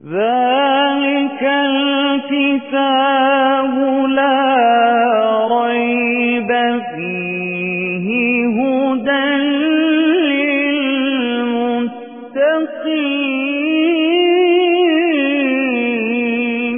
ذلك الكتاب لا ريب فيه هدى للمتقين.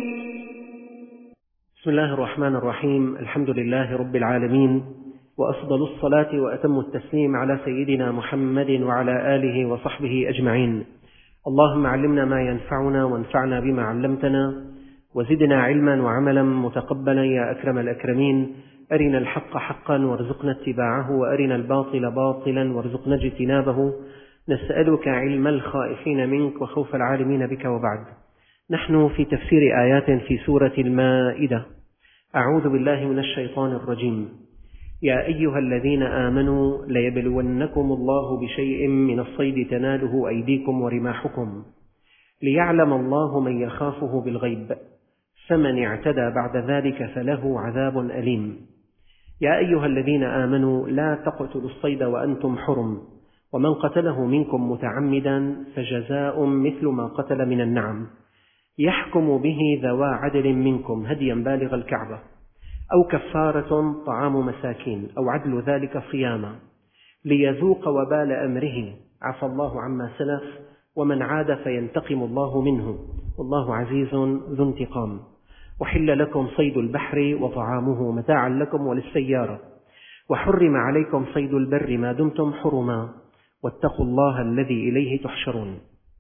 بسم الله الرحمن الرحيم. الحمد لله رب العالمين، وأفضل الصلاة وأتم التسليم على سيدنا محمد وعلى آله وصحبه أجمعين. اللهم علمنا ما ينفعنا وانفعنا بما علمتنا، وزدنا علما وعملا متقبلا يا أكرم الأكرمين. أرنا الحق حقا وارزقنا اتباعه، وأرنا الباطل باطلا وارزقنا اجتنابه. نسألك علم الخائفين منك وخوف العالمين بك. وبعد، نحن في تفسير آيات في سورة المائدة. أعوذ بالله من الشيطان الرجيم. يا أيها الذين آمنوا ليبلونكم الله بشيء من الصيد تناله أيديكم ورماحكم ليعلم الله من يخافه بالغيب، فمن اعتدى بعد ذلك فله عذاب أليم. يا أيها الذين آمنوا لا تقتلوا الصيد وأنتم حرم، ومن قتله منكم متعمدا فجزاء مثل ما قتل من النعم، يحكم به ذوى عدل منكم هديا بالغ الكعبة، أو كفارة طعام مساكين، أو عدل ذلك صياما، ليذوق وبال أمره. عفى الله عما سلف، ومن عاد فينتقم الله منه، والله عزيز ذو انتقام. وحل لكم صيد البحر وطعامه متاعا لكم وللسيارة، وحرم عليكم صيد البر ما دمتم حرما، واتقوا الله الذي إليه تحشرون.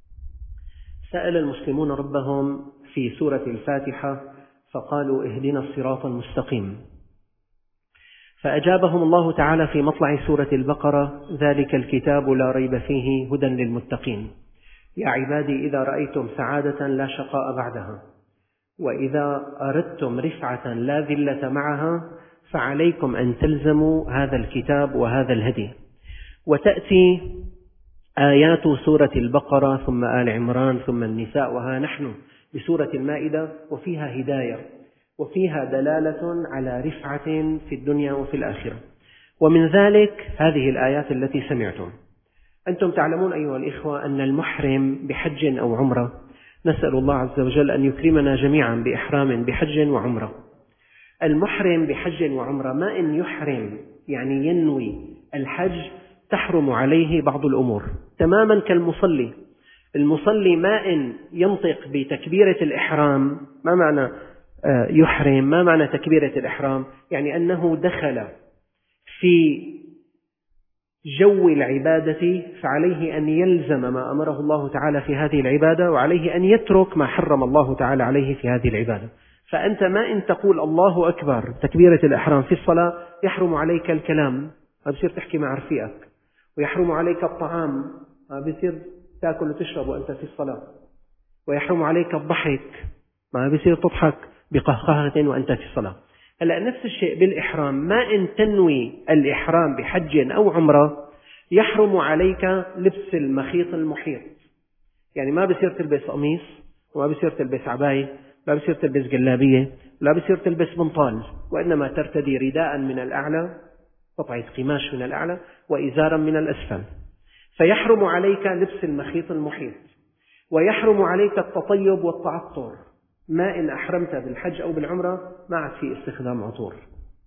سأل المسلمون ربهم في سورة الفاتحة فقالوا اهدنا الصراط المستقيم، فأجابهم الله تعالى في مطلع سورة البقرة: ذلك الكتاب لا ريب فيه هدى للمتقين. يا عبادي إذا رأيتم سعادة لا شقاء بعدها، وإذا أردتم رفعة لا ذلة معها، فعليكم أن تلزموا هذا الكتاب وهذا الهدي. وتأتي آيات سورة البقرة ثم آل عمران ثم النساء، وها نحن بسورة المائدة، وفيها هداية وفيها دلالة على رفعة في الدنيا وفي الآخرة. ومن ذلك هذه الآيات التي سمعتم. أنتم تعلمون أيها الإخوة أن المحرم بحج أو عمرة، نسأل الله عز وجل أن يكرمنا جميعا بإحرام بحج وعمرة. المحرم بحج وعمرة ما إن يحرم يعني ينوي الحج تحرم عليه بعض الأمور، تماما كالمصلي. المصلي ما إن ينطق بتكبيرة الإحرام، ما معنى يحرم؟ ما معنى تكبيرة الإحرام؟ يعني أنه دخل في جو العبادة، فعليه أن يلزم ما أمره الله تعالى في هذه العبادة، وعليه أن يترك ما حرم الله تعالى عليه في هذه العبادة. فأنت ما إن تقول الله أكبر تكبيرة الإحرام في الصلاة يحرم عليك الكلام، ما بصير تحكي مع رفيقك، ويحرم عليك الطعام، ما بصير تأكل وتشرب وأنت في الصلاة، ويحرم عليك الضحك، ما بصير تضحك بقهقهة وأنت في الصلاة. هلأ نفس الشيء بالإحرام، ما إن تنوي الإحرام بحج أو عمرة يحرم عليك لبس المخيط المحيط. يعني ما بصير تلبس قميص، وما بصير تلبس عباية، لا بصير تلبس جلابية، لا بصير تلبس بنطال، وإنما ترتدي رداء من الأعلى، قطعة قماش من الأعلى، وإزارا من الأسفل. فيحرم عليك لبس المخيط المحيط، ويحرم عليك التطيب والتعطر. ما إن أحرمت بالحج أو بالعمرة ما عاد في استخدام عطور،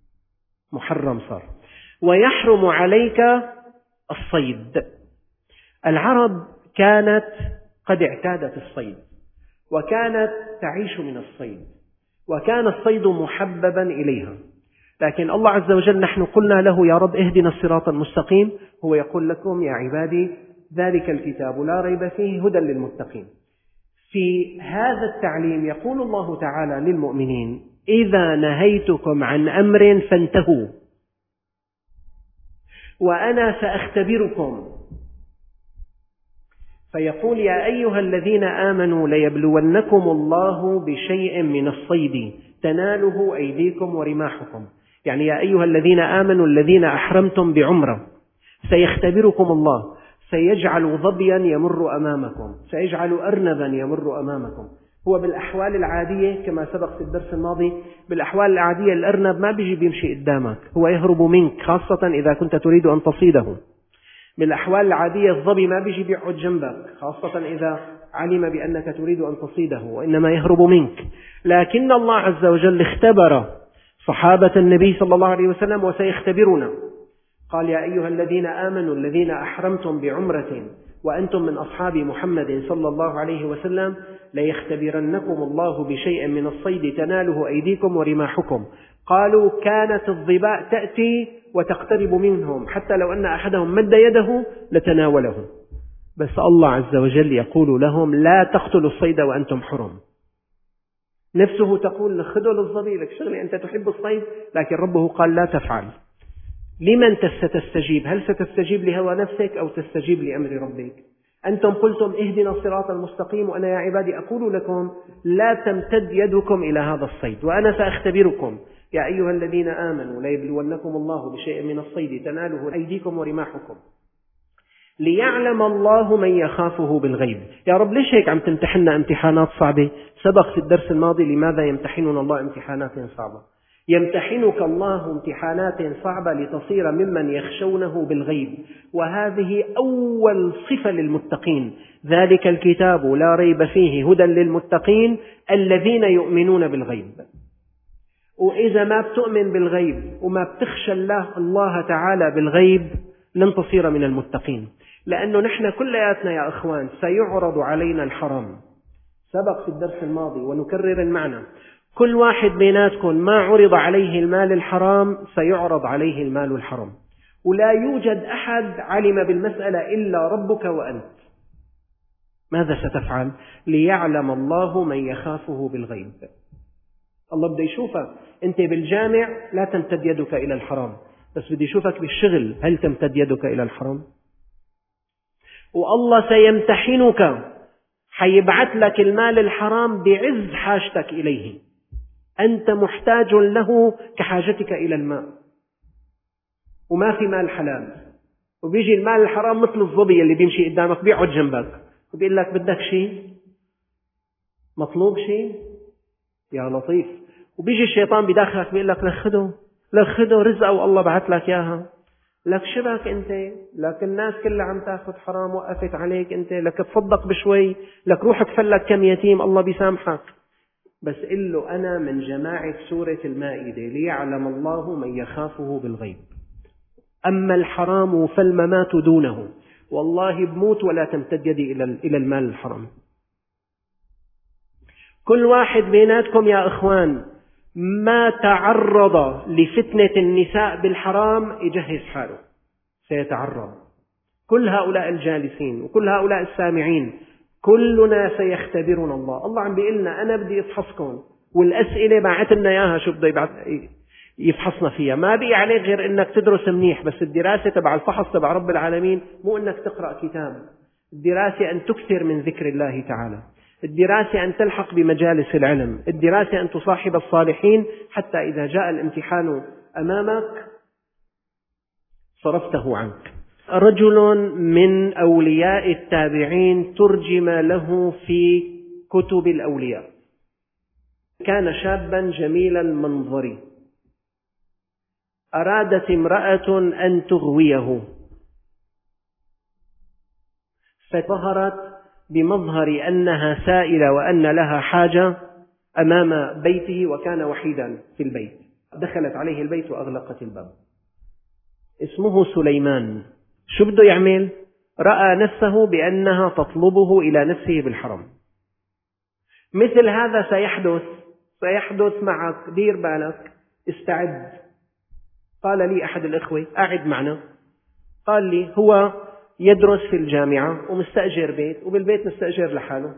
محرم صار. ويحرم عليك الصيد. العرب كانت قد اعتادت الصيد، وكانت تعيش من الصيد، وكان الصيد محببا إليها. لكن الله عز وجل نحن قلنا له يا رب اهدنا الصراط المستقيم، هو يقول لكم يا عبادي ذلك الكتاب لا ريب فيه هدى للمتقين. في هذا التعليم يقول الله تعالى للمؤمنين: إذا نهيتكم عن أمر فانتهوا، وأنا سأختبركم. فيقول: يا أيها الذين آمنوا ليبلونكم الله بشيء من الصيد تناله أيديكم ورماحكم. يعني يا أيها الذين آمنوا الذين أحرمتم بعمرة، سيختبركم الله، سيجعل ظبيا يمر أمامكم، سيجعل أرنبا يمر أمامكم. هو بالأحوال العادية كما سبق في الدرس الماضي، بالأحوال العادية الأرنب ما بيجي بيمشي قدامك، هو يهرب منك، خاصة إذا كنت تريد أن تصيده. بالأحوال العادية الظبي ما بيجي بيقعد جنبك، خاصة إذا علم بأنك تريد أن تصيده وإنما يهرب منك، لكن الله عز وجل اختبر صحابة النبي صلى الله عليه وسلم وسيختبرنا. قال: يا أيها الذين آمنوا الذين أحرمتم بعمرة وأنتم من أصحاب محمد صلى الله عليه وسلم ليختبرنكم الله بشيء من الصيد تناله أيديكم ورماحكم. قالوا: كانت الظباء تأتي وتقترب منهم حتى لو أن أحدهم مد يده لتناوله، بس الله عز وجل يقول لهم: لا تقتلوا الصيد وأنتم حرم. نفسه تقول: خذوا للظبي، لك شغلي أنت تحب الصيد، لكن ربه قال: لا تفعل. لمن ستستجيب؟ هل ستستجيب لهوى نفسك أو تستجيب لأمر ربك؟ أنتم قلتم: اهدنا الصراط المستقيم، وأنا يا عبادي أقول لكم: لا تمتد يدكم إلى هذا الصيد، وأنا سأختبركم. يا أيها الذين آمنوا ليبلونكم الله بشيء من الصيد تناله أيديكم ورماحكم ليعلم الله من يخافه بالغيب. يا رب ليش هيك عم تمتحننا امتحانات صعبة؟ سبق في الدرس الماضي لماذا يمتحننا الله امتحانات صعبة. يمتحنك الله امتحانات صعبة لتصير ممن يخشونه بالغيب، وهذه أول صفة للمتقين. ذلك الكتاب لا ريب فيه هدى للمتقين الذين يؤمنون بالغيب. وإذا ما بتؤمن بالغيب وما بتخشى الله تعالى بالغيب لن تصير من المتقين، لأنه نحن كلياتنا يا أخوان سيعرض علينا الحرام. سبق في الدرس الماضي ونكرر المعنى: كل واحد بيناتكم ما عرض عليه المال الحرام سيعرض عليه المال الحرام، ولا يوجد أحد علم بالمسألة إلا ربك وأنت. ماذا ستفعل؟ ليعلم الله من يخافه بالغيب. الله بده يشوفك أنت بالجامع لا تمتد يدك إلى الحرام، بس بده يشوفك بالشغل هل تمتد يدك إلى الحرام؟ والله سيمتحنك، حيبعث لك المال الحرام بعز حاجتك إليه، أنت محتاج له كحاجتك إلى الماء، وما في مال حلال، وبيجي المال الحرام مثل الظبي اللي بيمشي قدامك بيقعد جنبك وبيقول لك: بدك شيء؟ مطلوب شيء؟ يا لطيف. وبيجي الشيطان بداخلك بيقول لك: لخده رزقه والله بعث لك إياها. لك شبك أنت؟ لك الناس كلها عم تاخذ حرام وقفت عليك أنت، لك تصدق بشوي، لك روح كفلك كم يتيم الله بيسامحك. بس قل له: أنا من جماعة سورة المائدة ليعلم الله من يخافه بالغيب. أما الحرام فالممات دونه، والله بموت ولا تمتد يدي إلى المال الحرام. كل واحد بيناتكم يا أخوان ما تعرض لفتنة النساء بالحرام يجهز حاله، سيتعرض. كل هؤلاء الجالسين وكل هؤلاء السامعين كلنا سيختبرنا الله. الله عم بيقلنا: أنا بدي أفحصكم، والأسئلة بعتنا إياها شو بده يفحصنا فيها. ما بقي عليك غير إنك تدرس منيح، بس الدراسة تبع الفحص تبع رب العالمين مو إنك تقرأ كتاب. الدراسة أن تكثر من ذكر الله تعالى، الدراسة أن تلحق بمجالس العلم، الدراسة أن تصاحب الصالحين، حتى إذا جاء الامتحان أمامك صرفته عنك. رجل من أولياء التابعين ترجم له في كتب الأولياء، كان شابا جميل المنظر، أرادت امرأة أن تغويه، فظهرت بمظهر أنها سائلة وأن لها حاجة أمام بيته، وكان وحيدا في البيت. دخلت عليه البيت وأغلقت الباب. اسمه سليمان. شو بده يعمل؟ رأى نفسه بأنها تطلبه إلى نفسه بالحرم. مثل هذا سيحدث معك، دير بالك، استعد. قال لي أحد الإخوة: أعد معنا. قال لي: هو يدرس في الجامعة ومستأجر بيت، وبالبيت مستأجر لحاله،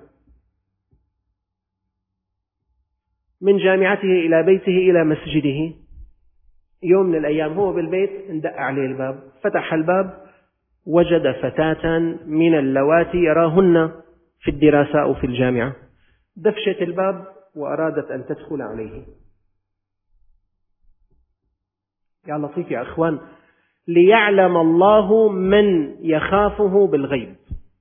من جامعته إلى بيته إلى مسجده. يوم من الأيام هو بالبيت اندق عليه الباب، فتح الباب وجد فتاة من اللواتي يراهن في الدراسة أو في الجامعة، دفشت الباب وأرادت أن تدخل عليه. يا لطيف يا أخوان، ليعلم الله من يخافه بالغيب.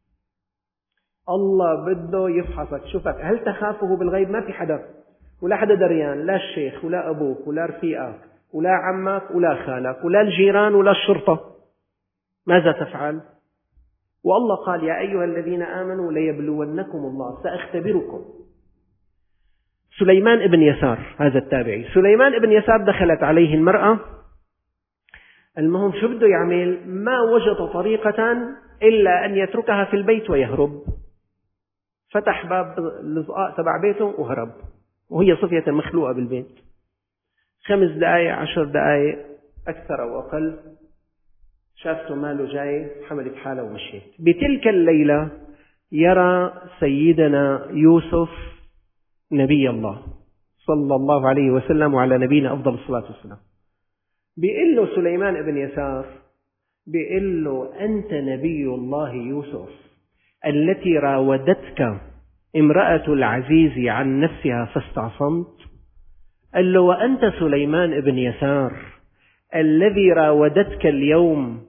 الله بده يفحصك، شوفك هل تخافه بالغيب. ما في حدا، ولا حدا دريان، لا الشيخ ولا أبوك ولا رفيقك ولا عمك ولا خالك ولا الجيران ولا الشرطة. ماذا تفعل؟ والله قال يا أيها الذين آمنوا ليبلونكم الله سأختبركم. سليمان ابن يسار هذا التابعي، سليمان ابن يسار دخلت عليه المرأة، المهم شو بده يعمل؟ ما وجد طريقة إلا أن يتركها في البيت ويهرب. فتح باب الزقاق تبع بيته وهرب، وهي صفية مخلوقة بالبيت. 5 دقائق 10 دقائق أكثر أو أقل شافته ماله جاي، حملت حالة ومشيت. بتلك الليلة يرى سيدنا يوسف نبي الله صلى الله عليه وسلم وعلى نبينا أفضل الصلاة والسلام. بيقول له سليمان بن يسار، بيقول له أنت نبي الله يوسف التي راودتك امرأة العزيز عن نفسها فاستعصمت. قال له وأنت سليمان بن يسار الذي راودتك اليوم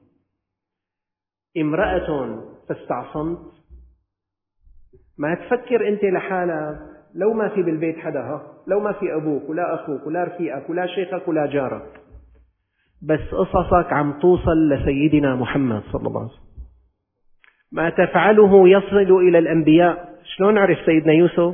امرأة فاستعصمت. ما تفكر أنت لحالك لو ما في بالبيت حدا، لو ما في أبوك ولا أخوك ولا رفيقك ولا شيخك ولا جارك، بس قصصك عم توصل لسيدنا محمد صلى الله عليه وسلم. ما تفعله يصل إلى الأنبياء. شلون عرف سيدنا يوسف؟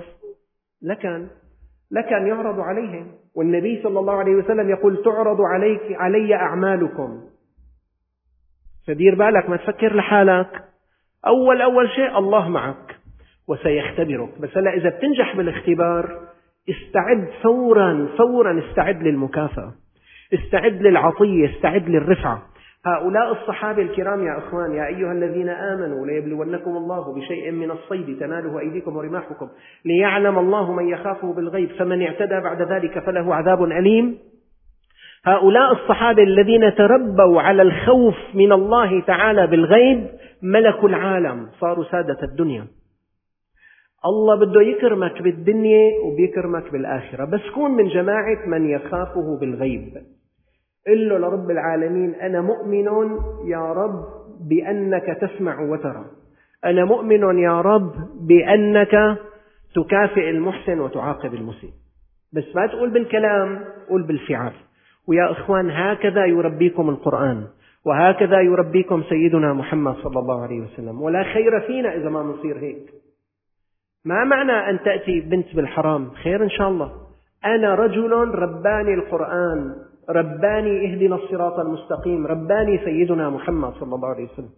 لكن يعرض عليهم، والنبي صلى الله عليه وسلم يقول تعرض علي أعمالكم. فدير بالك، ما تفكر لحالك. أول شيء الله معك وسيختبرك، بس هلا إذا بتنجح بالاختبار استعد فورا استعد للمكافأة، استعد للعطية، استعد للرفعة. هؤلاء الصحابة الكرام يا أخوان، يا أيها الذين آمنوا ليبلونكم الله بشيء من الصيد تناله أيديكم ورماحكم ليعلم الله من يخافه بالغيب فمن اعتدى بعد ذلك فله عذاب أليم. هؤلاء الصحابة الذين تربوا على الخوف من الله تعالى بالغيب ملكوا العالم، صاروا سادة الدنيا. الله بده يكرمك بالدنيا وبيكرمك بالآخرة، بس كون من جماعة من يخافه بالغيب. قل له لرب العالمين أنا مؤمن يا رب بأنك تسمع وترى، أنا مؤمن يا رب بأنك تكافئ المحسن وتعاقب المسيء. بس ما تقول بالكلام، قول بالفعل. ويا إخوان هكذا يربيكم القرآن، وهكذا يربيكم سيدنا محمد صلى الله عليه وسلم. ولا خير فينا إذا ما نصير هيك. ما معنى أن تأتي بنت بالحرام؟ خير إن شاء الله. أنا رجل رباني القرآن، رباني اهدنا الصراط المستقيم، رباني سيدنا محمد صلى الله عليه وسلم.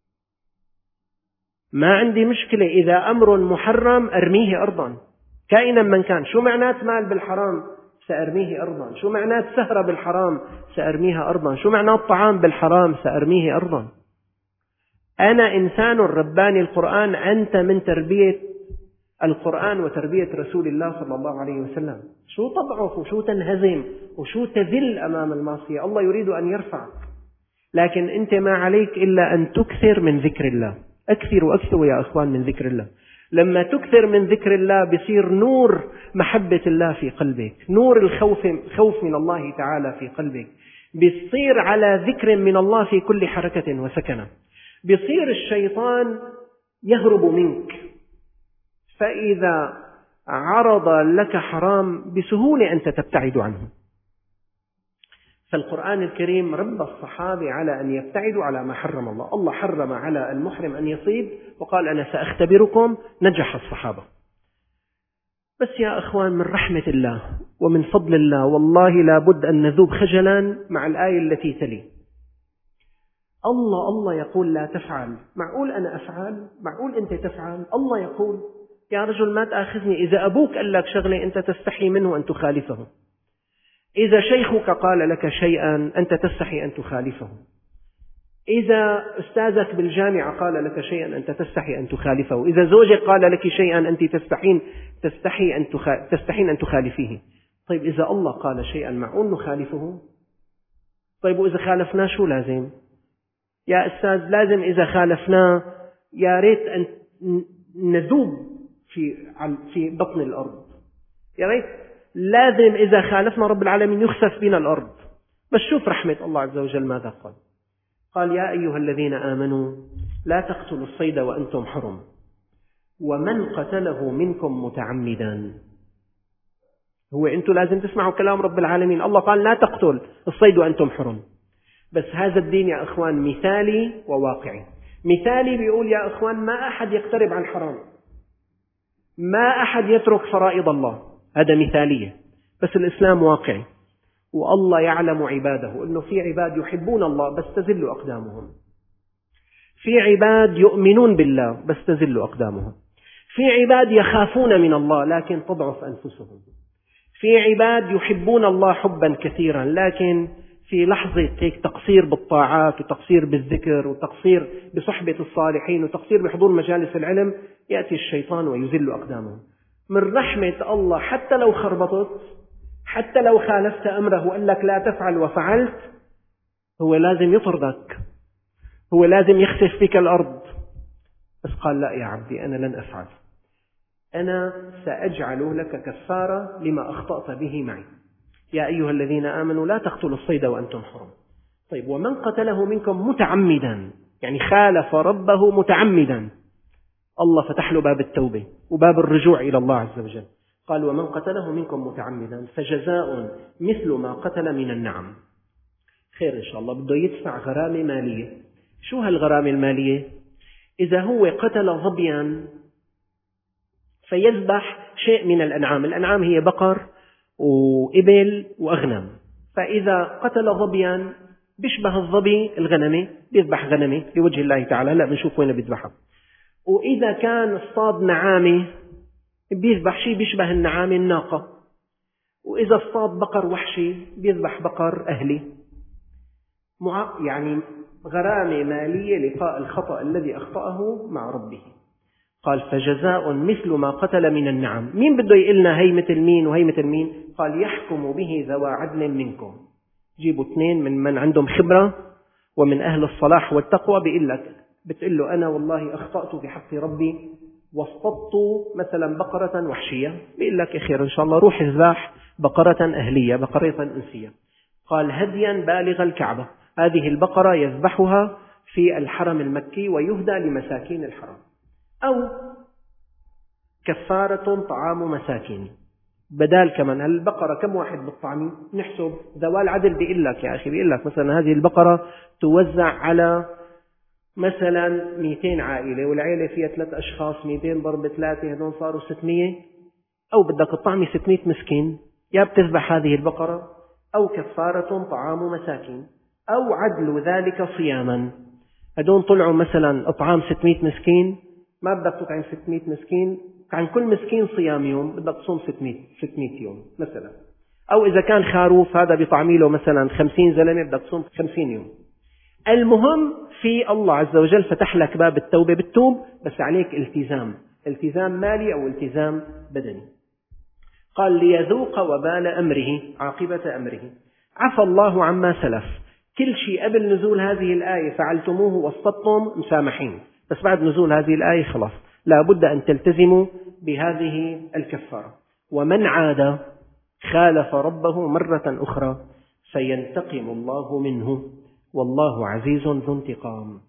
ما عندي مشكلة إذا أمر محرم أرميه أرضا كائنا من كان. شو معنات مال بالحرام؟ سأرميه أرضا. شو معنات سهرة بالحرام؟ سأرميها أرضا. شو معنات طعام بالحرام؟ سأرميه أرضا. أنا إنسان رباني القرآن. أنت من تربية القرآن وتربية رسول الله صلى الله عليه وسلم. شو تضعف وشو تنهزم وشو تذل أمام المعصية؟ الله يريد أن يرفعك، لكن أنت ما عليك إلا أن تكثر من ذكر الله. أكثروا يا أخوان من ذكر الله. لما تكثر من ذكر الله بيصير نور محبة الله في قلبك، نور الخوف من الله تعالى في قلبك، بيصير على ذكر من الله في كل حركة وسكنة، بيصير الشيطان يهرب منك. فإذا عرض لك حرام بسهولة أنت تبتعد عنه. فالقرآن الكريم رب الصحابة على أن يبتعدوا على ما حرم الله. الله حرم على المحرم أن يصيد وقال أنا سأختبركم، نجح الصحابة. بس يا أخوان من رحمة الله ومن فضل الله والله لابد أن نذوب خجلا مع الآية التي تلي. الله يقول لا تفعل. معقول أنا أفعل؟ معقول أنت تفعل؟ الله يقول يا رجل ما تأخذني. إذا أبوك قال لك شغلة أنت تستحي منه أن تخالفه، إذا شيخك قال لك شيئا أنت تستحي أن تخالفه، إذا أستاذك بالجامعة قال لك شيئا أنت تستحي أن تخالفه، إذا زوجك قال لك شيئا أنت تستحين أن تخالفيه. طيب إذا الله قال شيئا معقول نخالفه؟ طيب وإذا خالفناه شو لازم؟ يا أستاذ لازم إذا خالفناه يا ريت أن نذوب في بطن الأرض، يا ريت لازم إذا خالفنا رب العالمين يخسف بنا الأرض. بس شوف رحمة الله عز وجل ماذا قال يا أيها الذين آمنوا لا تقتلوا الصيد وأنتم حرم ومن قتله منكم متعمدا. هو أنتم لازم تسمعوا كلام رب العالمين. الله قال لا تقتل الصيد وأنتم حرم، بس هذا الدين يا أخوان مثالي وواقعي. مثالي بيقول يا إخوان ما أحد يقترب عن حرام، ما أحد يترك فرائض الله، هذا مثالية. بس الإسلام واقعي، والله يعلم عباده، إنه في عباد يحبون الله بس تزل أقدامهم، في عباد يؤمنون بالله بس تزل أقدامهم، في عباد يخافون من الله لكن تضعف أنفسهم، في عباد يحبون الله حبا كثيرا لكن في لحظة هيك تقصير بالطاعات وتقصير بالذكر وتقصير بصحبة الصالحين وتقصير بحضور مجالس العلم يأتي الشيطان ويذل أقدامهم. من رحمة الله حتى لو خربطت، حتى لو خالفت أمره وقال لك لا تفعل وفعلت، هو لازم يطردك، هو لازم يخسف بك الأرض، بس قال لا يا عبدي أنا لن أفعل، أنا سأجعل لك كفارة لما أخطأت به معي. يا أيها الذين آمنوا لا تقتلوا الصيد وأنتم حرم. طيب ومن قتله منكم متعمدا، يعني خالف ربه متعمدا، الله فتح له باب التوبة وباب الرجوع إلى الله عز وجل. قال ومن قتله منكم متعمدا فجزاء مثل ما قتل من النعم. خير إن شاء الله، بده يدفع غرامة مالية. شو هالغرامة المالية؟ إذا هو قتل ظبيا فيذبح شيء من الأنعام، الأنعام هي بقر وإبل وأغنم، فإذا قتل ظبيا بيشبه الظبي الغنمة، بيذبح غنمة لوجه الله تعالى، لا بنشوف وين بيذبحها. وإذا كان اصطاد نعامة بيذبح شيء بيشبه النعامة الناقة، وإذا اصطاد بقر وحشي بيذبح بقر أهلي. يعني غرامة مالية لقاء الخطأ الذي أخطأه مع ربه. قال فجزاء مثل ما قتل من النعم. مين بده يقلنا هي مثل مين وهي مثل مين؟ قال يحكم به ذوى عدل منكم. جيبوا اثنين من عندهم خبرة ومن أهل الصلاح والتقوى، بتقول له أنا والله أخطأت بحق ربي واصطدت مثلا بقرة وحشية، بيقول لك خير إن شاء الله روح اذبح بقرة أهلية، بقرة أنسية. قال هديا بالغ الكعبة، هذه البقرة يذبحها في الحرم المكي ويهدى لمساكين الحرم. أو كفارة طعام مساكين، بدال كمان البقرة كم واحد بالطعمي نحسب ذوال العدل. بيقول لك يا أخي، بيقول لك مثلا هذه البقرة توزع على مثلا 200 عائلة والعائلة فيها 3 أشخاص، 200 ضرب 3 هذول صاروا 600، أو بدك الطعمي 600 مسكين، يا بتذبح هذه البقرة أو كفارة طعام مساكين أو عدل ذلك صياما. هذول طلعوا مثلا إطعام 600 مسكين، ما بدك تطعم 600 مسكين، عن كل مسكين صيام يوم، بدك تصوم 600 يوم مثلا. أو إذا كان خروف هذا بيطعمي له مثلا 50 زلمة، بدك تصوم 50 يوم. المهم في الله عز وجل فتح لك باب التوبة، بالتوب بس عليك التزام مالي أو التزام بدني. قال ليذوق وبال أمره، عاقبة أمره. عفى الله عما سلف، كل شيء قبل نزول هذه الآية فعلتموه واصطدتم مسامحين، بس بعد نزول هذه الآية خلاص لا بد أن تلتزموا بهذه الكفارة. ومن عاد خالف ربه مرة أخرى سينتقم الله منه والله عزيز ذو انتقام.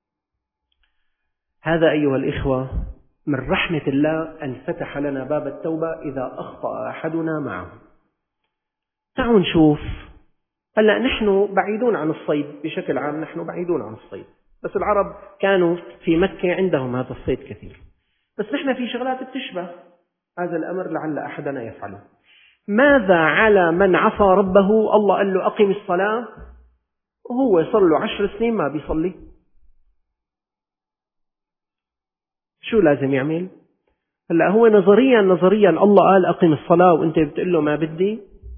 هذا أيها الإخوة من رحمة الله أن فتح لنا باب التوبة إذا أخطأ أحدنا معه. تعالوا نشوف، هلأ نحن بعيدون عن الصيد بشكل عام، نحن بعيدون عن الصيد، بس العرب كانوا في مكة عندهم هذا الصيد كثير، بس نحن في شغلات بتشبه هذا الأمر لعل أحدنا يفعله. ماذا على من عصى ربه؟ الله قال له أقم الصلاة وهو صار له 10 سنين ما بيصلي، شو لازم يعمل؟ هلأ هو نظريا الله قال أقم الصلاة وأنت بتقول له ما بدي.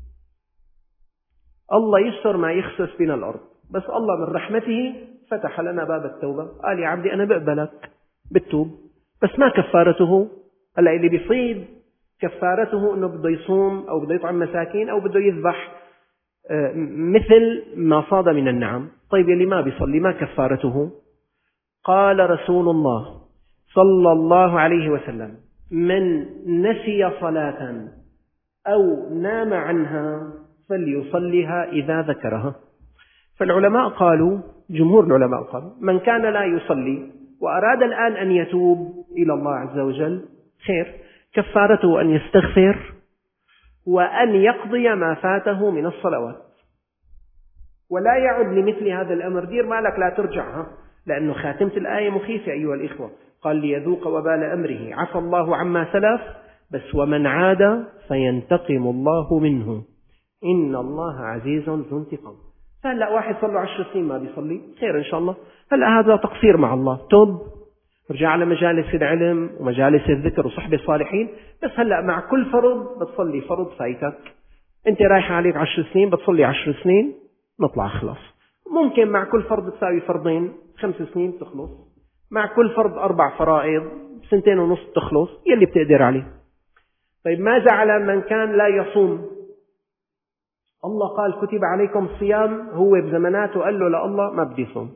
الله يسر ما يخسف بنا الأرض، بس الله من رحمته فتح لنا باب التوبة، قال يا عبدي أنا بقبلك بالتوب، بس ما كفارته. هلأ اللي بيصيد كفارته أنه بده يصوم أو بده يطعم مساكين أو بده يذبح مثل ما صاد من النعم. طيب اللي ما بيصلي ما كفارته؟ قال رسول الله صلى الله عليه وسلم من نسي صلاة أو نام عنها فليصليها إذا ذكرها. فالعلماء قالوا، جمهور العلماء قالوا من كان لا يصلي وأراد الآن أن يتوب إلى الله عز وجل خير، كفارته أن يستغفر وأن يقضي ما فاته من الصلوات، ولا يعد لمثل هذا الأمر. دير مالك لا ترجع، لأنه خاتمة الآية مخيفة أيها الإخوة. قال ليذوق وبال أمره، عفى الله عما سلف، بس ومن عاد فينتقم الله منه إن الله عزيز ذو انتقام. فهلأ واحد صلى 10 سنين ما بيصلي، خير إن شاء الله، هلأ هذا تقصير مع الله، توب ارجع على مجالس العلم ومجالس الذكر وصحبة الصالحين. بس هلأ مع كل فرض بتصلي فرض فايتك، أنت رايح عليك 10 سنين بتصلي 10 سنين، نطلع خلاص. ممكن مع كل فرض تساوي فرضين 5 سنين تخلص، مع كل فرض 4 فرائض 2.5 تخلص، يلي بتقدر عليه. طيب ماذا على من كان لا يصوم؟ الله قال كتب عليكم الصيام، هو بزماناته قال له لا الله ما بدي صوم،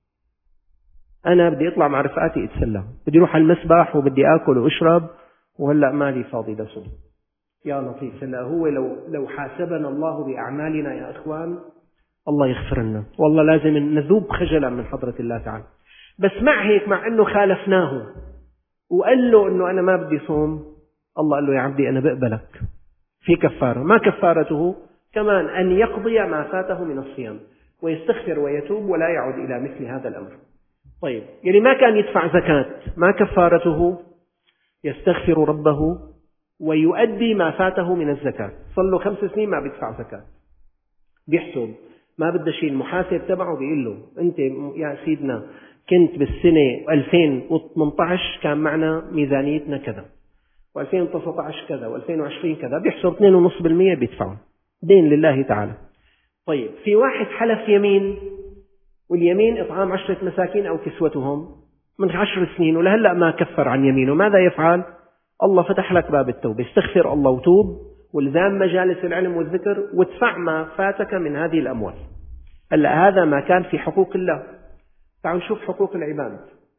أنا بدي أطلع مع رفقاتي أتسلى، بدي أروح على المسبح وبدي آكل وأشرب، وهلأ مالي فاضي لصوم. يا لطيف، هلأ هو لو حاسبنا الله بأعمالنا يا إخوان الله يغفر لنا، والله لازم نذوب خجلا من حضرة الله تعالى. بس مع هيك، مع أنه خالفناه وقال له أنه أنا ما بدي صوم، الله قال له يا عبدي أنا بقبلك، في كفارة. ما كفارته؟ كمان أن يقضي ما فاته من الصيام ويستغفر ويتوب ولا يعود إلى مثل هذا الأمر. طيب يعني ما كان يدفع زكاة، ما كفارته؟ يستغفر ربه ويؤدي ما فاته من الزكاة. صلوا 5 سنين ما بيدفع زكاة، بيحسب ما بده شيء، المحاسب تبعه بيقول له أنت يا سيدنا كنت بالسنة 2018 كان معنا ميزانيتنا كذا، و2019 كذا، و2020 كذا، بيحسب 2.5% بيدفعه دين لله تعالى. طيب في واحد حلف يمين، واليمين إطعام 10 مساكين أو كسوتهم من 10 سنين ولهلأ ما كفر عن يمينه، ماذا يفعل؟ الله فتح لك باب التوبة، استغفر الله وتوب والزام مجالس العلم والذكر وادفع ما فاتك من هذه الأموال. هلأ هذا ما كان في حقوق الله. تعالوا نشوف حقوق العباد.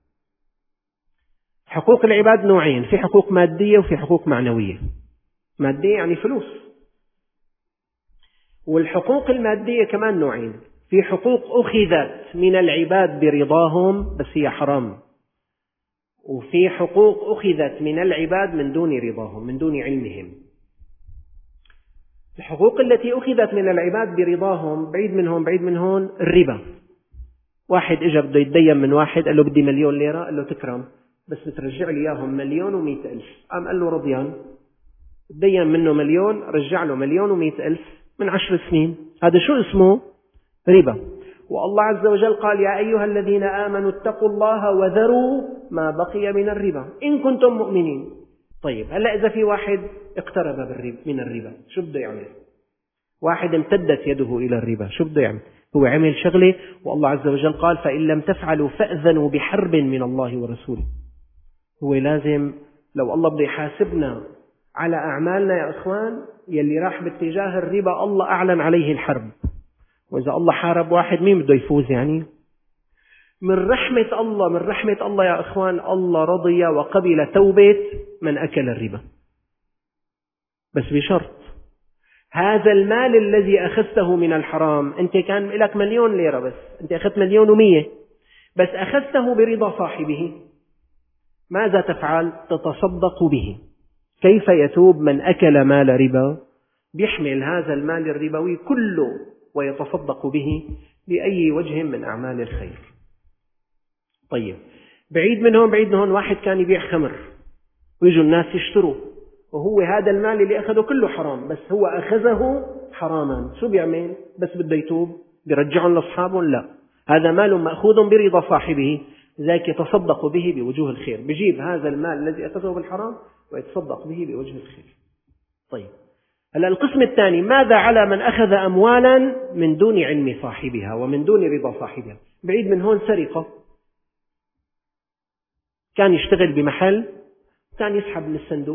حقوق العباد نوعين، في حقوق مادية وفي حقوق معنوية. مادية يعني فلوس، والحقوق المادية كمان نوعين، في حقوق أخذت من العباد برضاهم بس هي حرام، وفي حقوق أخذت من العباد من دون رضاهم، من دون علمهم. الحقوق التي أخذت من العباد برضاهم بعيد من هون الربا. واحد إجا بده يتدين من واحد، قال له بدي 1,000,000 ليرة، قال له تكرم بس بترجع لي إياهم 1,100,000. قام قال له رضيان، تدين منه 1,000,000، رجع له 1,100,000 من 10 سنين. هذا شو اسمه؟ ربا. والله عز وجل قال يا أيها الذين آمنوا اتقوا الله وذروا ما بقي من الربا إن كنتم مؤمنين. طيب هلأ إذا في واحد اقترب من الربا شو بده يعمل؟ واحد امتدت يده إلى الربا شو بده يعمل؟ هو عمل شغلة والله عز وجل قال فإن لم تفعلوا فأذنوا بحرب من الله ورسوله. هو لازم لو الله بده يحاسبنا على أعمالنا يا إخوان، يلي راح باتجاه الربا الله أعلن عليه الحرب. وإذا الله حارب واحد مين بده يفوز؟ يعني من رحمة الله يا إخوان، الله رضي وقبل توبة من أكل الربا، بس بشرط هذا المال الذي أخذته من الحرام، أنت كان لك 1,000,000 ليرة بس أنت أخذت 1,100,000 بس أخذته برضا صاحبه، ماذا تفعل؟ تتصدق به. كيف يتوب من أكل مال ربا؟ بيحمل هذا المال الربوي كله ويتصدق به بأي وجه من أعمال الخير. طيب بعيد من هون واحد كان يبيع خمر ويجوا الناس يشتروا، وهو هذا المال اللي أخذه كله حرام، بس هو أخذه حراما، شو بيعمل؟ بس بده يتوب، بيرجعهم لأصحابهم؟ لا، هذا مال مأخوذ برضا صاحبه، ذاك يتصدق به بوجوه الخير، بيجيب هذا المال الذي أخذه بالحرام ويتصدق به بوجه الخير. طيب هلا القسم الثاني، ماذا على من أخذ أموالا من دون علم صاحبها ومن دون رضا صاحبها؟ بعيد من هون سرقة، كان يشتغل بمحل كان يسحب من الصندوق،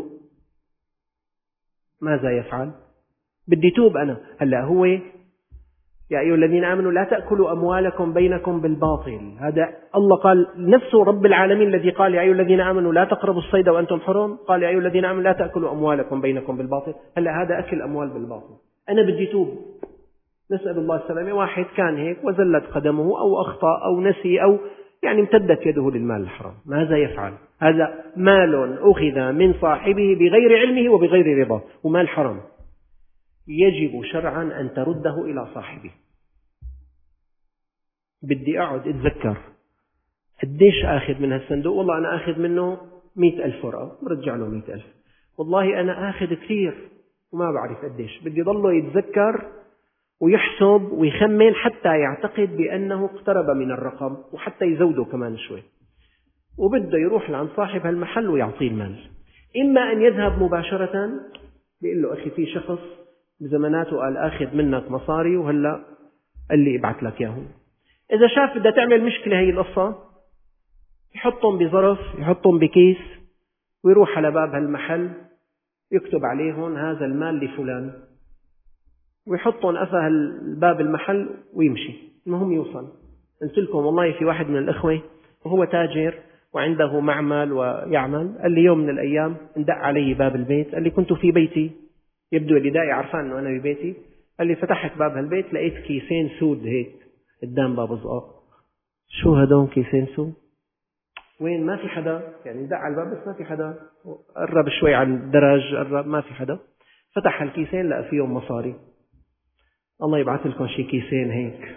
ماذا يفعل؟ بدي توب أنا. هلا هو يا أيها الذين آمنوا لا تأكلوا أموالكم بينكم بالباطل، هذا الله قال نفسه رب العالمين الذي قال يا أيها الذين آمنوا لا تقربوا الصيد وأنتم حرم، قال يا أيها الذين آمنوا لا تأكلوا أموالكم بينكم بالباطل. هلا هذا أكل أموال بالباطل، أنا بدي توب، نسأل الله السلامة. واحد كان هيك وزلت قدمه أو أخطأ أو نسي أو يعني امتدت يده للمال الحرام، ماذا يفعل؟ هذا مال أخذ من صاحبه بغير علمه وبغير رضاه ومال حرام، يجب شرعا أن ترده إلى صاحبه. بدي أقعد أتذكر قديش آخذ من هالصندوق؟ والله أنا آخذ منه 100,000 ورقة، برجع له 100,000. والله أنا آخذ كثير وما بعرف قديش. بدي ضله يتذكر ويحسب ويخمن حتى يعتقد بأنه اقترب من الرقم، وحتى يزوده كمان شوي، وبده يروح لعند صاحب هالمحل ويعطيه المال. إما أن يذهب مباشرة بيقول له أخي في شخص بزماناته قال آخذ منك مصاري وهلأ قال لي ابعث لك ياهم. إذا شاف بدها تعمل مشكلة هي القصة، يحطهم بظرف، يحطهم بكيس، ويروح على باب هالمحل يكتب عليهم هذا المال لفلان، ويحطهم قفا باب المحل ويمشي. المهم يوصل. قلت لكم والله في واحد من الأخوة وهو تاجر وعنده معمل ويعمل، قال لي يوم من الأيام اندق علي باب البيت، قال لي كنت في بيتي، يبدو اللي داعي عرفان أنه أنا ببيتي، قال لي فتحت باب هالبيت لقيت كيسين سود هيك قدام باب الزقاق. شو هدول كيسين سود؟ وين؟ ما في حدا، يعني دق على الباب بس ما في حدا. قرب شوي عن الدرج، قرب ما في حدا، فتح الكيسين لقى فيهم مصاري. الله يبعث لكم شي كيسين هيك.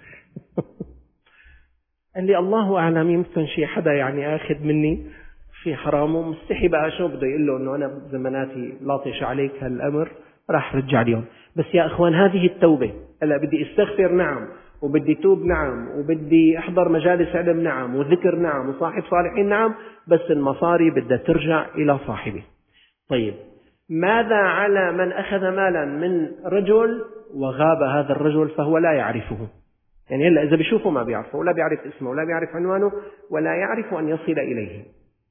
قال لي الله أعلم، يمكن شي حدا يعني آخذ مني في حرامه، مستحي بقى شو بده يقول له إنه أنا بزماناتي لاطش عليك هالأمر، راح رجع اليوم. بس يا أخوان هذه التوبة. هلا بدي استغفر نعم، وبدي توب نعم، وبدي أحضر مجالس علم نعم، وذكر نعم، وصاحب صالحين نعم، بس المصاري بدها ترجع إلى صاحبه. طيب ماذا على من أخذ مالا من رجل وغاب هذا الرجل فهو لا يعرفه؟ يعني هلا إذا بيشوفه ما بيعرفه، ولا بيعرف اسمه، ولا بيعرف عنوانه، ولا يعرف أن يصل إليه،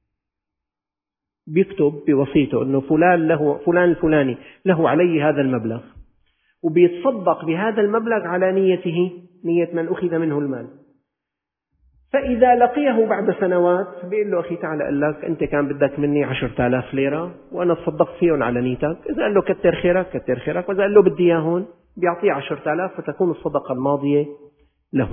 بيكتب بوصيته أنه فلان الفلاني له عليه هذا المبلغ، وبيتصدق بهذا المبلغ على نيته، نية من أخذ منه المال. فإذا لقيه بعد سنوات بيقول له أخي تعال قال لك أنت كان بدك مني 10,000 ليرة وأنا تصدقت فيهم على نيتك. إذا قال له كتر خيرك كتر خيرك، وإذا قال له بدي إياهم بيعطيه 10,000 فتكون الصدقة الماضية لهم.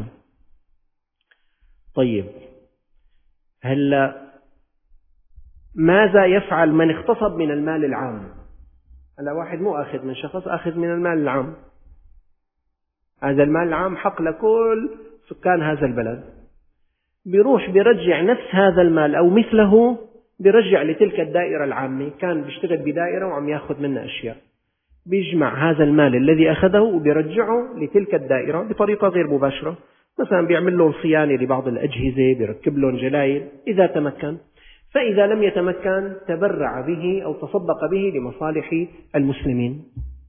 طيب هلا ماذا يفعل من اغتصب من المال العام؟ هلا واحد مو أخذ من شخص، أخذ من المال العام. هذا المال العام حق لكل سكان هذا البلد. بيروح بيرجع نفس هذا المال أو مثله، بيرجع لتلك الدائرة العامة. كان بيشتغل بدائرة وعم ياخذ منها أشياء، بيجمع هذا المال الذي أخذه وبيرجعه لتلك الدائرة بطريقة غير مباشرة. مثلا بيعمل لهم صيانة لبعض الأجهزة، بيركب لهم جلايل إذا تمكن. فإذا لم يتمكن تبرع به أو تصدق به لمصالح المسلمين.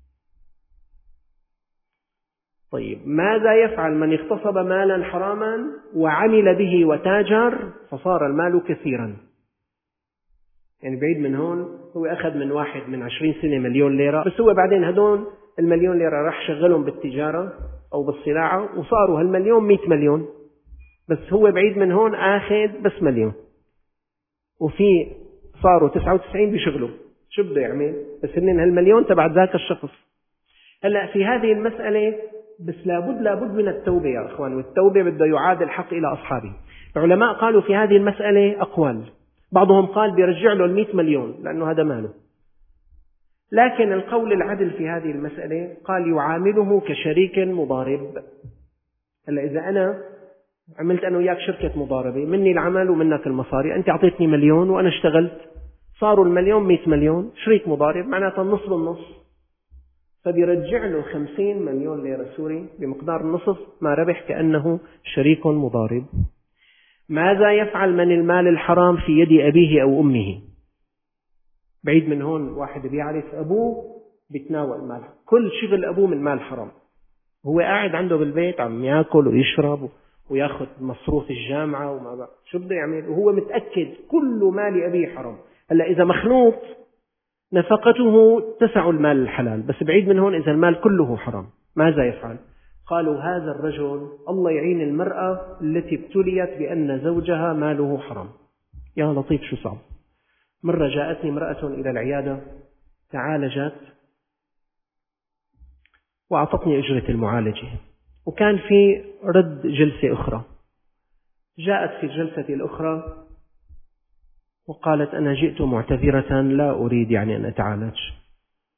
طيب ماذا يفعل من اغتصب مالا حراما وعمل به وتاجر فصار المال كثيرا؟ يعني بعيد من هون، هو أخذ من واحد من 20 سنة 1,000,000 ليرة، بس هو بعدين هدول 1,000,000 ليرة راح شغلهم بالتجارة أو بالصناعة وصاروا 1,000,000 100,000,000، بس هو بعيد من هون آخذ بس 1,000,000، وفي صاروا 99 بيشغلوا. شو بده يعمل؟ بس هن 1,000,000 تبع ذاك الشخص. هلا في هذه المسألة بس لابد من التوبة يا أخوان، والتوبة بده يعاد الحق إلى أصحابه. العلماء قالوا في هذه المسألة أقوال، بعضهم قال بيرجع له 100 مليون لأنه هذا ماله، لكن القول العدل في هذه المسألة قال يعامله كشريك مضارب. هلا إذا أنا عملت أنا وياك شركة مضاربة، مني العمل ومنك المصاري، أنت أعطيتني 1,000,000 وأنا اشتغلت، صاروا 1,000,000 100 مليون، شريك مضارب معناته النص بالنص، فبيرجع له 50 مليون ليرة سوري بمقدار نصف ما ربح كأنه شريك مضارب. ماذا يفعل من المال الحرام في يد أبيه أو أمه؟ بعيد من هون واحد بيعرف أبوه بيتناول مال، كل شغل أبوه من مال حرام، هو قاعد عنده بالبيت عم يأكل ويشرب ويأخذ مصروف الجامعة وما بقى. شو بده يعمل وهو متأكد كل مال أبيه حرام؟ هلا إذا مخلوط نفقته تسع المال الحلال، بس بعيد من هون إذا المال كله حرام ماذا يفعل؟ قالوا هذا الرجل الله يعين المرأة التي ابتليت بأن زوجها ماله حرام. يا لطيف شو صعب. مرة جاءتني امرأة إلى العيادة، تعالجت وأعطتني أجرة المعالجة، وكان في رد جلسة أخرى. جاءت في الجلسة الأخرى وقالت أنا جئت معتذرة لا أريد أن أتعالج.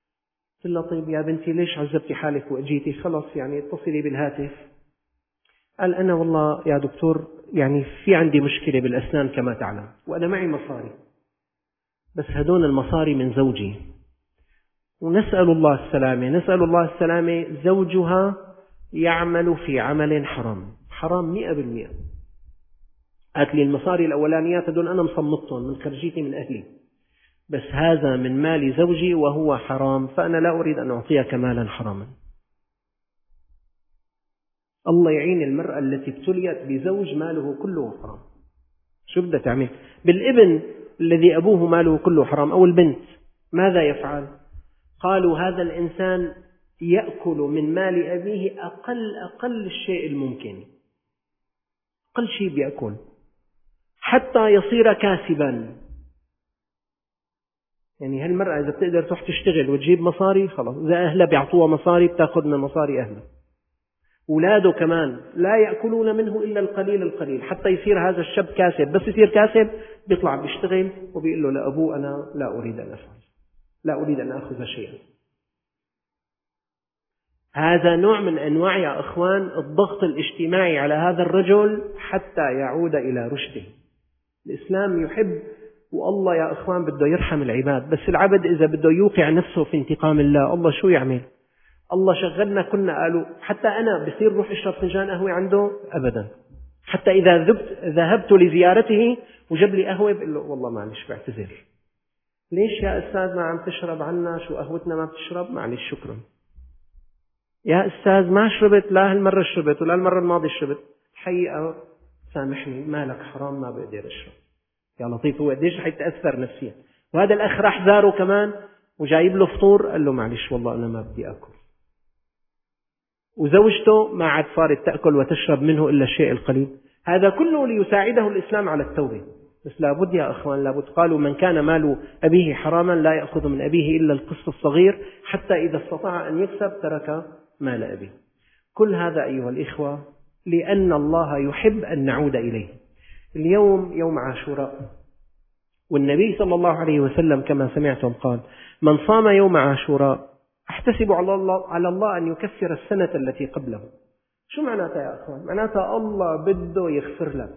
قلت لها طيب يا بنتي ليش عذبتي حالك وأجيتي؟ خلص اتصلي بالهاتف. قال أنا والله يا دكتور يعني في عندي مشكلة بالأسنان كما تعلم، وأنا معي مصاري، بس هدول المصاري من زوجي، ونسأل الله السلامة، نسأل الله السلامة، زوجها يعمل في عمل حرام 100%. قالت لي المصاري الأولانيات هدول أنا مصمتهم من خرجيتي من أهلي، بس هذا من مال زوجي وهو حرام، فأنا لا أريد أن أعطيك مالا حراما. الله يعين المرأة التي ابتليت بزوج ماله كله حرام. شو بدها تعمل؟ بالابن الذي أبوه ماله كله حرام أو البنت ماذا يفعل؟ قالوا هذا الإنسان يأكل من مال أبيه أقل الشيء الممكن، أقل شيء بيأكل حتى يصير كاسبا. يعني هالمرأة إذا بتقدر تروح تشتغل وتجيب مصاري خلاص، إذا أهلها بيعطوها مصاري بتاخذ من مصاري أهلها. أولاده كمان لا يأكلون منه إلا القليل حتى يصير هذا الشاب كاسب، بس يصير كاسب بيطلع بيشتغل وبيقول له لأبوه أنا لا أريد أن أفعل، لا أريد أن أخذ شيئا. هذا نوع من أنواع يا أخوان الضغط الاجتماعي على هذا الرجل حتى يعود إلى رشده. الإسلام يحب، والله يا أخوان بده يرحم العباد، بس العبد إذا بده يوقع نفسه في انتقام الله شو يعمل؟ الله شغلنا كنا قالوا حتى أنا بصير روح اشرب فنجان قهوة عنده أبدا، حتى إذا ذهبت لزيارته وجاب لي قهوة بقول له والله معلش بعتذر. ليش يا أستاذ ما عم تشرب عنا؟ شو قهوتنا ما بتشرب؟ معلش شكرا يا أستاذ ما شربت، لا هالمرة شربت ولا المرة الماضية شربت، الحقيقة سامحني مالك حرام ما بقدر أشرب. يا لطيف هو قديش حيتأثر نفسيا. وهذا الأخ راح زاره كمان وجايب له فطور، قال له معلش والله أنا ما بدي أكل. وزوجته ما عاد صارت تأكل وتشرب منه إلا الشيء القليل. هذا كله ليساعده الإسلام على التوبة. بس لابد يا أخوان لابد، قالوا من كان مال أبيه حراما لا يأخذ من أبيه إلا القسط الصغير، حتى إذا استطاع أن يكسب ترك مال أبيه. كل هذا أيها الإخوة لأن الله يحب أن نعود إليه. اليوم يوم عاشوراء، والنبي صلى الله عليه وسلم كما سمعتم قال من صام يوم عاشوراء أحتسب على الله أن يكفر السنة التي قبله. شو معناتها يا أخوان؟ معناتها الله بده يغفر لك.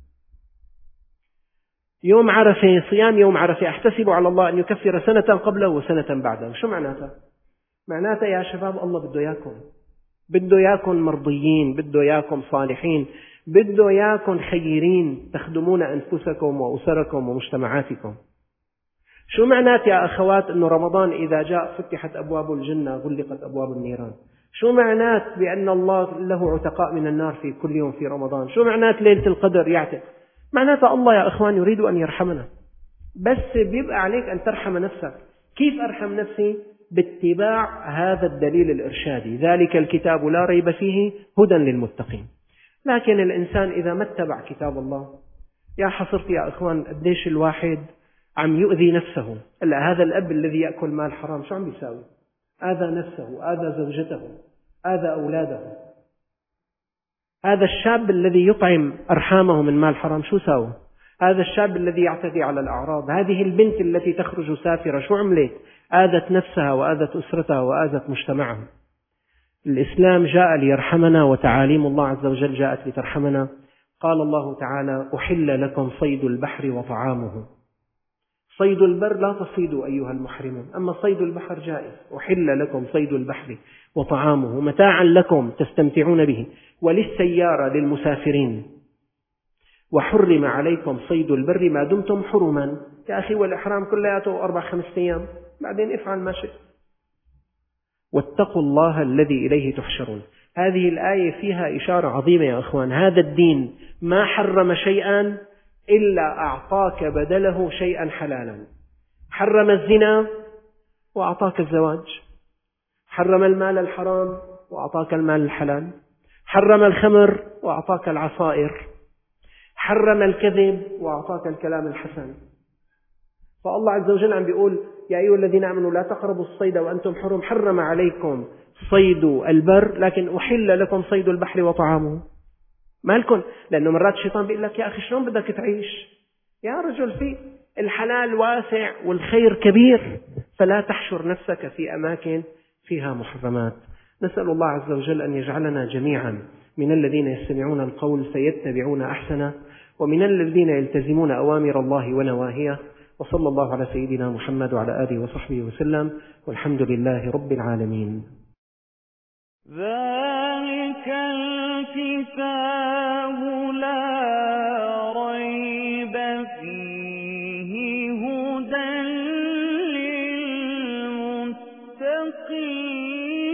يوم عرفة، صيام يوم عرفة أحتسب على الله أن يكفر سنة قبله وسنة بعده. شو معناتها؟ معناتها يا شباب الله بده ياكم مرضيين، بده ياكم صالحين، بده ياكم خيرين تخدمون أنفسكم وأسركم ومجتمعاتكم. شو معنات يا أخوات أنه رمضان إذا جاء فتحت أبواب الجنة غلقت أبواب النيران؟ شو معنات بأن الله له عتقاء من النار في كل يوم في رمضان؟ شو معنات ليلة القدر يعتق؟ معناتها الله يا أخوان يريد أن يرحمنا، بس بيبقى عليك أن ترحم نفسك. كيف أرحم نفسي؟ باتباع هذا الدليل الإرشادي، ذلك الكتاب لا ريب فيه هدى للمتقين. لكن الإنسان إذا ما اتبع كتاب الله، يا حصرت يا أخوان قديش الواحد عم يؤذي نفسه. هذا الأب الذي يأكل مال حرام شو عم بيساوي؟ آذى نفسه، آذى زوجته، آذى أولاده. هذا الشاب الذي يطعم أرحامه من مال حرام شو ساوى؟ هذا الشاب الذي يعتدي على الأعراض، هذه البنت التي تخرج سافرة شو عملت؟ آذت نفسها وآذت أسرتها وآذت مجتمعها. الإسلام جاء ليرحمنا، وتعاليم الله عز وجل جاءت لترحمنا. قال الله تعالى أحل لكم صيد البحر وطعامه. صيد البر لا تصيدوا أيها المحرمون، أما صيد البحر جائز. أحل لكم صيد البحر وطعامه متاعا لكم تستمتعون به وللسيارة للمسافرين، وحرم عليكم صيد البر ما دمتم حرما. يا أخي والإحرام كلياته 4-5 أيام، بعدين افعل ما شئت. واتقوا الله الذي إليه تحشرون. هذه الآية فيها إشارة عظيمة يا أخوان. هذا الدين ما حرم شيئا إلا أعطاك بدله شيئا حلالا. حرم الزنا وأعطاك الزواج، حرم المال الحرام وأعطاك المال الحلال، حرم الخمر وأعطاك العصائر، حرم الكذب وأعطاك الكلام الحسن. فالله عز وجل عم بيقول يا أيها الذين آمنوا لا تقربوا الصيد وأنتم حرم، حرم عليكم صيد البر لكن أحل لكم صيد البحر وطعامه. مالكم؟ لأنه مرات الشيطان بيقول لك يا أخي شلون بدك تعيش؟ يا رجل في الحلال واسع والخير كبير، فلا تحشر نفسك في أماكن فيها محرمات. نسأل الله عز وجل أن يجعلنا جميعا من الذين يستمعون القول فيتبعون أحسنه، ومن الذين يلتزمون أوامر الله ونواهيه. وصلى الله على سيدنا محمد وعلى آله وصحبه وسلم، والحمد لله رب العالمين. ذلك الكتاب لا ريب فيه هدى للمتقين.